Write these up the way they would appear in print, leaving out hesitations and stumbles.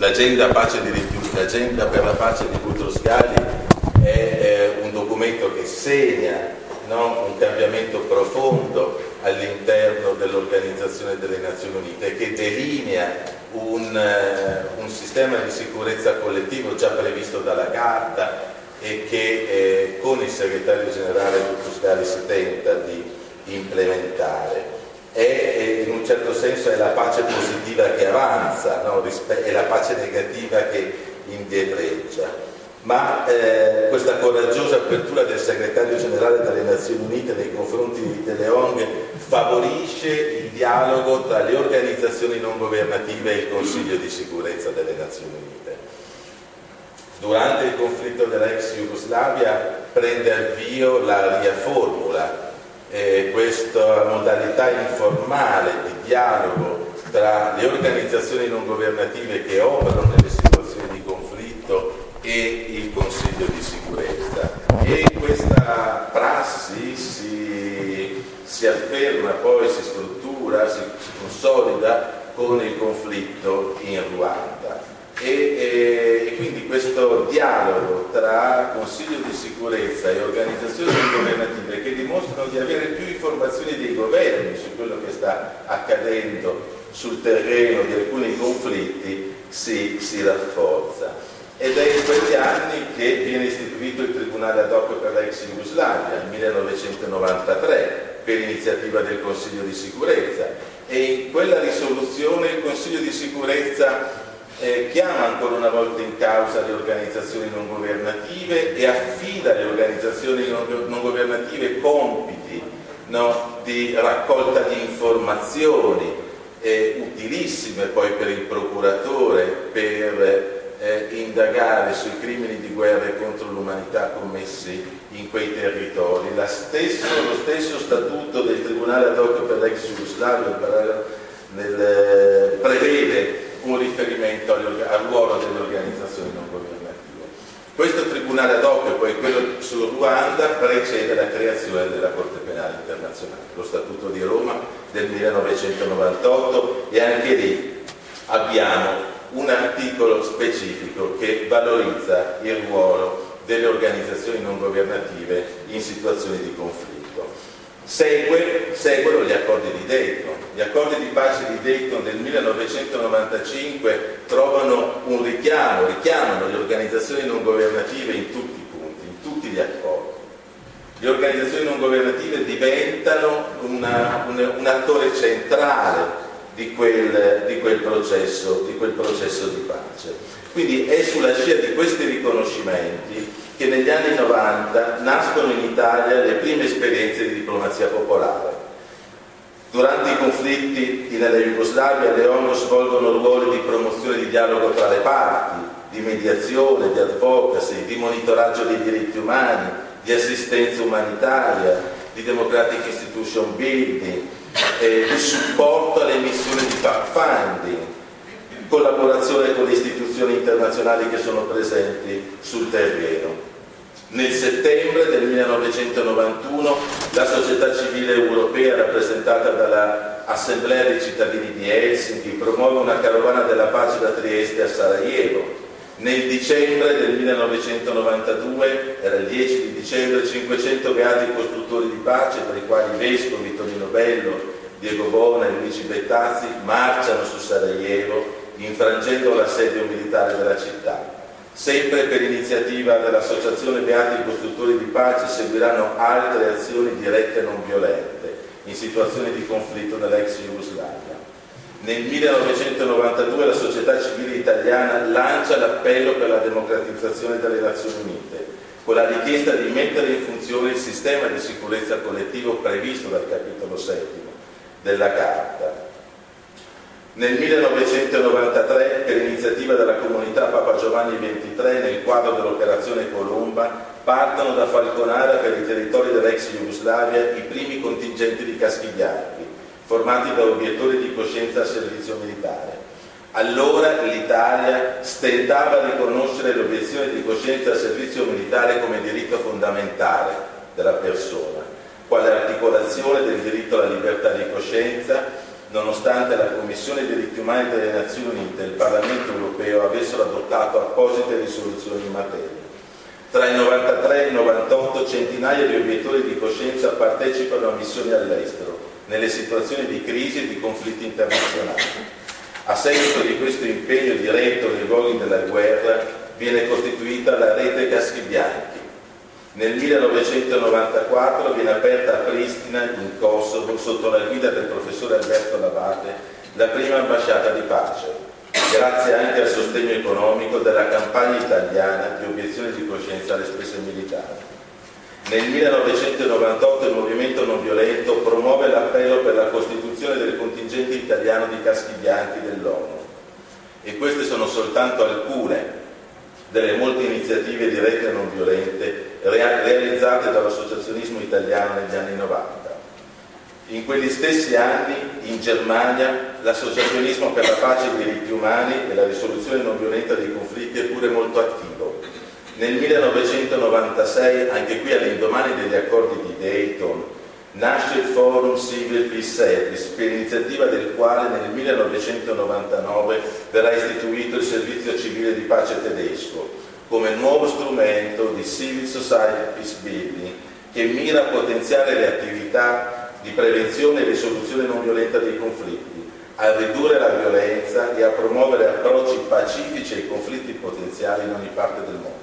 l'agenda per la pace di Boutros Ghali è un documento che segna, no, un cambiamento profondo all'interno dell'Organizzazione delle Nazioni Unite, che delinea un sistema di sicurezza collettivo già previsto dalla Carta e che con il segretario generale Boutros Ghali si tenta di implementare. In un certo senso è la pace positiva che avanza, no? È la pace negativa che indietreggia. Ma questa coraggiosa apertura del segretario generale delle Nazioni Unite nei confronti delle ONG favorisce il dialogo tra le organizzazioni non governative e il Consiglio di sicurezza delle Nazioni Unite. Durante il conflitto dell'ex Jugoslavia prende avvio la riformula, questa modalità informale di dialogo tra le organizzazioni non governative che operano nelle situazioni di conflitto e il Consiglio di sicurezza, e questa prassi si afferma, poi si struttura, si consolida con il conflitto in Ruanda, e quindi questo dialogo tra Consiglio di sicurezza e organizzazioni non governative, che dimostrano di avere più informazioni dei governi su quello che sta accadendo sul terreno di alcuni conflitti, si rafforza. Ed è in quegli anni che viene istituito il Tribunale ad hoc per l'ex Jugoslavia, nel 1993, per iniziativa del Consiglio di sicurezza, e in quella risoluzione il Consiglio di sicurezza chiama ancora una volta in causa le organizzazioni non governative e affida alle organizzazioni non governative compiti, no, di raccolta di informazioni utilissime poi per il procuratore per indagare sui crimini di guerra e contro l'umanità commessi in quei territori. Lo stesso statuto del Tribunale ad hoc per l'ex Jugoslavia prevede un riferimento al ruolo delle organizzazioni non governative. Questo Tribunale ad hoc, poi quello sul Ruanda, precede la creazione della Corte Penale Internazionale, lo Statuto di Roma del 1998, e anche lì abbiamo un articolo specifico che valorizza il ruolo delle organizzazioni non governative in situazioni di conflitto. Seguono gli accordi di Dayton. Gli accordi di pace di Dayton del 1995 trovano un richiamano le organizzazioni non governative in tutti i punti, in tutti gli accordi. Le organizzazioni non governative diventano un attore centrale di quel processo di pace. Quindi è sulla scia di questi riconoscimenti che negli anni 90 nascono in Italia le prime esperienze di diplomazia popolare. Durante i conflitti nella Jugoslavia le ONU svolgono ruoli di promozione di dialogo tra le parti, di mediazione, di advocacy, di monitoraggio dei diritti umani, di assistenza umanitaria, di democratic institution building, di supporto alle missioni di fact-finding, collaborazione con le istituzioni internazionali che sono presenti sul terreno. Nel settembre del 1991 la società civile europea, rappresentata dall'Assemblea dei cittadini di Helsinki, promuove una carovana della pace da Trieste a Sarajevo. Nel dicembre del 1992, era il 10 di dicembre, 500 beati costruttori di pace, tra i quali vescovi Tonino Bello, Diego Bona e Luigi Bettazzi, marciano su Sarajevo, infrangendo l'assedio militare della città. Sempre per iniziativa dell'Associazione Beati Costruttori di Pace seguiranno altre azioni dirette e non violente in situazioni di conflitto nell'ex Jugoslavia. Nel 1992 la società civile italiana lancia l'appello per la democratizzazione delle Nazioni Unite, con la richiesta di mettere in funzione il sistema di sicurezza collettivo previsto dal capitolo 7 della Carta. Nel 1993, per iniziativa della comunità Papa Giovanni XXIII, nel quadro dell'operazione Colomba, partono da Falconara per i territori dell'ex Jugoslavia i primi contingenti di caschi bianchi, formati da obiettori di coscienza a servizio militare. Allora l'Italia stentava a riconoscere l'obiezione di coscienza a servizio militare come diritto fondamentale della persona, quale articolazione del diritto alla libertà di coscienza, nonostante la Commissione dei diritti umani delle Nazioni Unite e il Parlamento europeo adottato apposite risoluzioni in materia. Tra il 93 e il 98 centinaia di obiettori di coscienza partecipano a missioni all'estero, nelle situazioni di crisi e di conflitti internazionali. A seguito di questo impegno diretto nei luoghi della guerra viene costituita la rete Caschi Bianchi. Nel 1994 viene aperta a Pristina, in Kosovo, sotto la guida del professore Alberto Labate, la prima ambasciata di pace, grazie anche al sostegno economico della campagna italiana di obiezione di coscienza alle spese militari. Nel 1998 il movimento non violento promuove l'appello per la costituzione del contingente italiano di Caschi Bianchi dell'ONU. E queste sono soltanto alcune delle molte iniziative dirette e non violente realizzate dall'associazionismo italiano negli anni 90. In quegli stessi anni, in Germania, l'associazionismo per la pace e i diritti umani e la risoluzione non violenta dei conflitti è pure molto attivo. Nel 1996, anche qui all'indomani degli accordi di Dayton, nasce il Forum Civil Peace Service, per iniziativa del quale nel 1999 verrà istituito il Servizio Civile di Pace tedesco, come nuovo strumento di Civil Society Peace Building che mira a potenziare le attività di prevenzione e risoluzione non violenta dei conflitti, a ridurre la violenza e a promuovere approcci pacifici ai conflitti potenziali in ogni parte del mondo.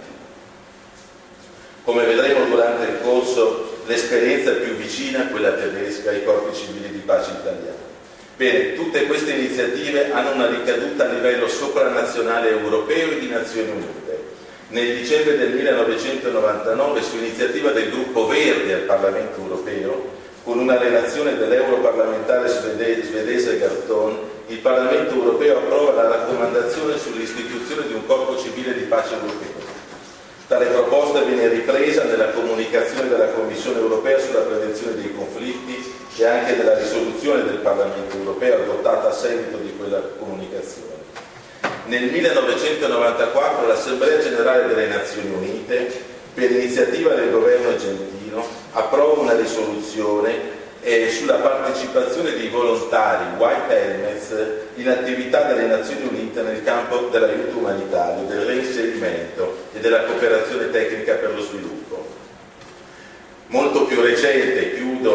Come vedremo durante il corso, l'esperienza più vicina è quella tedesca ai corpi civili di pace italiani. Bene, tutte queste iniziative hanno una ricaduta a livello sopranazionale europeo e di Nazioni Unite. Nel dicembre del 1999, su iniziativa del gruppo Verde al Parlamento europeo, con una relazione dell'europarlamentare svedese Garton, il Parlamento europeo approva la raccomandazione sull'istituzione di un corpo civile di pace europeo. Tale proposta viene ripresa nella comunicazione della Commissione europea sulla prevenzione dei conflitti e anche nella risoluzione del Parlamento europeo adottata a seguito di quella comunicazione. Nel 1994 l'Assemblea Generale delle Nazioni Unite, per iniziativa del governo argentino, approva una risoluzione sulla partecipazione dei volontari White Helmets in attività delle Nazioni Unite nel campo dell'aiuto umanitario, del reinserimento e della cooperazione tecnica per lo sviluppo. Molto più recente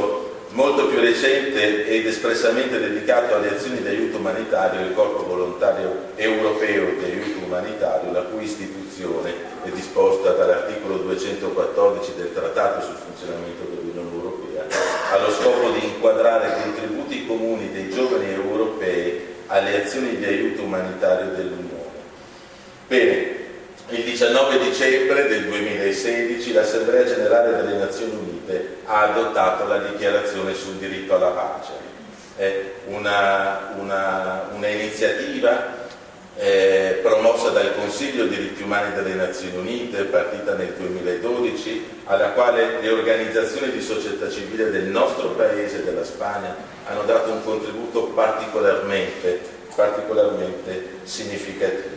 ed espressamente dedicato alle azioni di aiuto umanitario il Corpo Volontario Europeo di Aiuto Umanitario, la cui istituzione è disposta dall'articolo 214 del Trattato sul funzionamento dell'Unione Europea, allo scopo di inquadrare i contributi comuni dei giovani europei alle azioni di aiuto umanitario dell'Unione. Bene, il 19 dicembre del 2016 l'Assemblea Generale delle Nazioni Unite ha adottato la dichiarazione sul diritto alla pace. È una iniziativa promossa dal Consiglio diritti umani delle Nazioni Unite, partita nel 2012, alla quale le organizzazioni di società civile del nostro paese, della Spagna, hanno dato un contributo particolarmente significativo.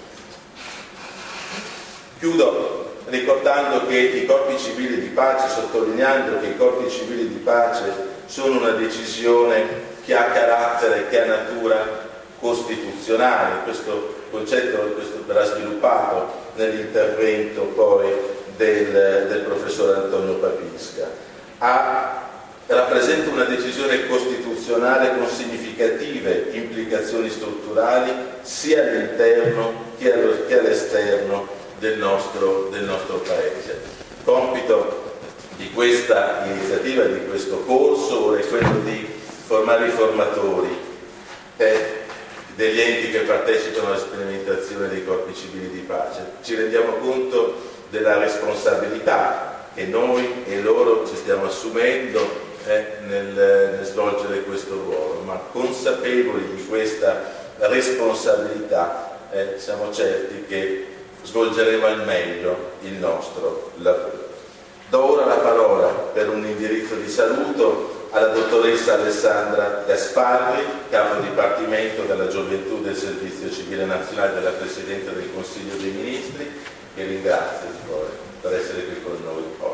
Chiudo ricordando che i corpi civili di pace, sottolineando che i corpi civili di pace sono una decisione che ha carattere, che ha natura costituzionale. Questo concetto verrà sviluppato nell'intervento poi del professor Antonio Papisca. Rappresenta una decisione costituzionale con significative implicazioni strutturali sia all'interno che all'esterno del nostro Paese. Compito di questa iniziativa, di questo corso, è quello di formare i formatori degli enti che partecipano alla sperimentazione dei corpi civili di pace. Ci rendiamo conto della responsabilità che noi e loro ci stiamo assumendo nel svolgere questo ruolo, ma consapevoli di questa responsabilità siamo certi che svolgeremo al meglio il nostro lavoro. Do ora la parola per un indirizzo di saluto alla dottoressa Alessandra Gasparri, capo dipartimento della gioventù del Servizio Civile Nazionale della Presidenza del Consiglio dei Ministri, che ringrazio per essere qui con noi.